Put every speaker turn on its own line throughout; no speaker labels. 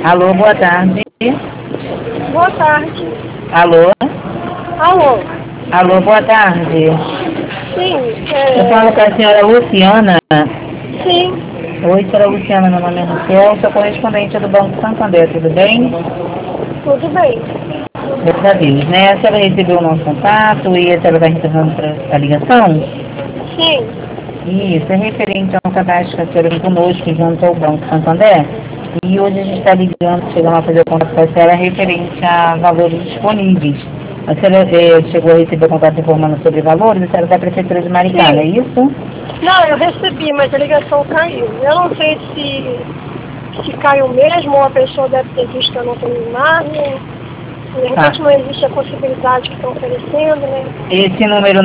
Alô, boa tarde.
Boa tarde.
Alô?
Alô?
Alô, boa tarde.
Sim,
Eu falo com a senhora Luciana.
sim,
Oi, senhora Luciana, meu nome é Raquel, sou correspondente do Banco Santander, tudo bem?
tudo bem.
Graças a Deus, né? A senhora recebeu o nosso contato e a senhora vai retornando para a ligação?
Sim,
Isso, é referente ao cadastro que a senhora tem conosco junto ao Banco Santander. E hoje a gente está ligando, chegando a fazer o contato com a senhora referente a valores disponíveis. A senhora chegou a receber o contato informando sobre valores, a senhora da Prefeitura de Maricá, não é
sim.
isso?
Não, eu recebi, mas a ligação caiu. Eu não sei se caiu mesmo ou a pessoa deve ter visto que eu não tenho imagem. De
Tá.
repente não existe a possibilidade que estão oferecendo, né?
Esse número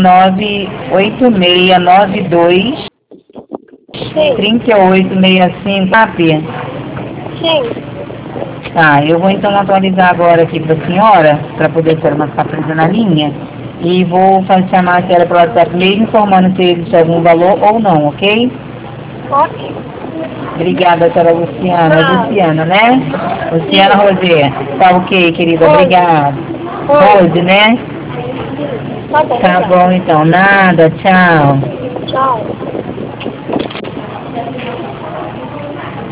98692
Sim,
3865, AP.
sim,
Tá, eu vou então atualizar agora aqui para a senhora, para poder ter uma presa na linha, e vou chamar a senhora pelo WhatsApp mesmo informando se existe algum valor ou não, ok?
ok.
Obrigada, senhora Luciana. É
Nada.
Luciana, né? Luciana
Sim.
Rosé. Tá ok, querida.
Oi.
Obrigada.
Oi.
Rose, né?
Sim. Tá bom,
Tá bom,
obrigada.
então. Nada. Tchau.
Tchau.